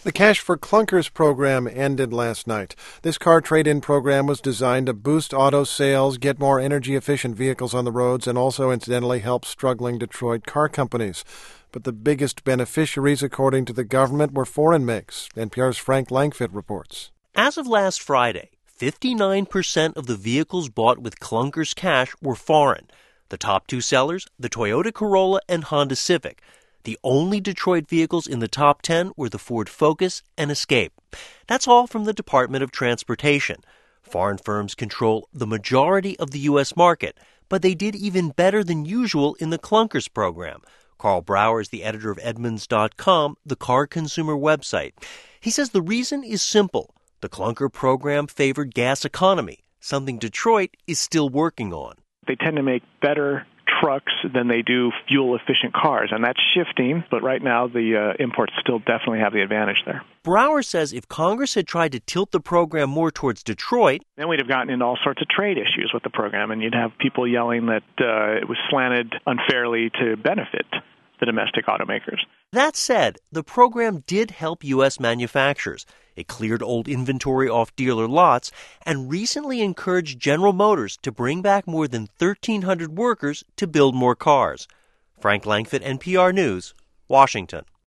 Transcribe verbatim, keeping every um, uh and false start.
The Cash for Clunkers program ended last night. This car trade-in program was designed to boost auto sales, get more energy-efficient vehicles on the roads, and also, incidentally, help struggling Detroit car companies. But the biggest beneficiaries, according to the government, were foreign makes. N P R's Frank Langfitt reports. As of last Friday, fifty-nine percent of the vehicles bought with Clunkers Cash were foreign. The top two sellers, the Toyota Corolla and Honda Civic. The only Detroit vehicles in the top ten were the Ford Focus and Escape. That's all from the Department of Transportation. Foreign firms control the majority of the U S market, but they did even better than usual in the Clunkers program. Carl Brower is the editor of Edmunds dot com, the car consumer website. He says the reason is simple. The Clunker program favored gas economy, something Detroit is still working on. They tend to make better trucks than they do fuel-efficient cars, and that's shifting, but right now the uh, imports still definitely have the advantage there. Brower says if Congress had tried to tilt the program more towards Detroit, then we'd have gotten into all sorts of trade issues with the program, and you'd have people yelling that uh, it was slanted unfairly to benefit the domestic automakers. That said, the program did help U S manufacturers. It cleared old inventory off dealer lots and recently encouraged General Motors to bring back more than thirteen hundred workers to build more cars. Frank Langfitt, N P R News, Washington.